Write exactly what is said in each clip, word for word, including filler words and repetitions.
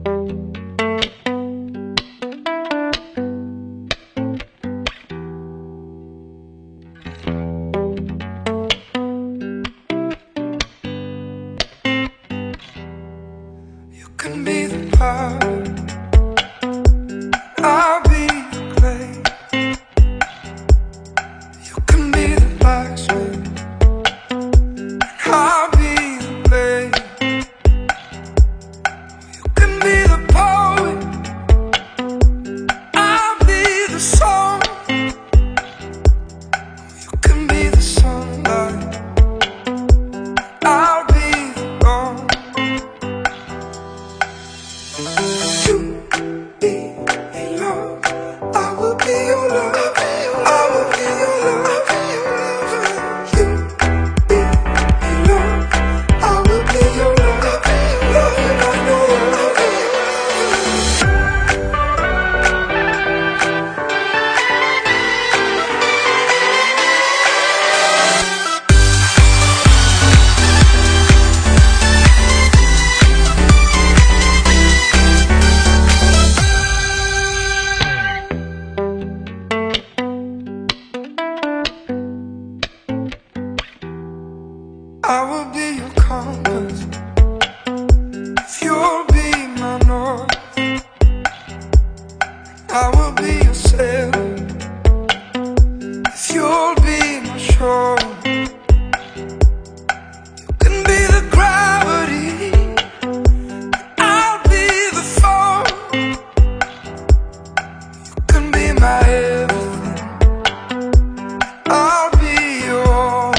You can be the pot, I'll be the clay. You can be the blacksmith, and I'll be the blade. You can be the poet, I'll be the song. You can be the sunlight, I'll be the dawn. You be in love, I will be your love, I will be your love. You be in love, I will be your love, love you like no other. I will be your compass, if you'll be my north. I will be your sailor, if you'll be my shore. You can be the gravity, I'll be the fall. You can be my everything, I'll be your all.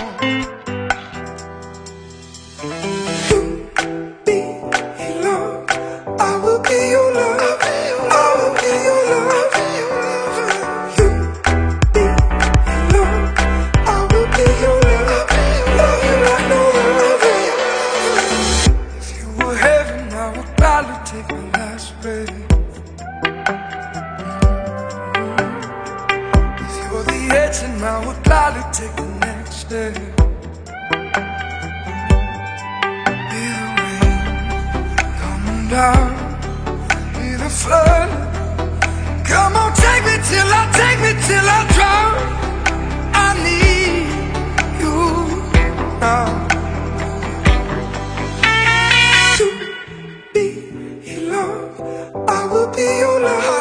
You be in love, I will be your love, I will be your love. You be in love, I will be your love, love you like no other. If you were heaven, I would gladly take my last breath. If you're the edge, then I would gladly take the next step. Down, be the flood. Come on, take me till I, take me till I drown. I need you now. To be in love, I will be your love.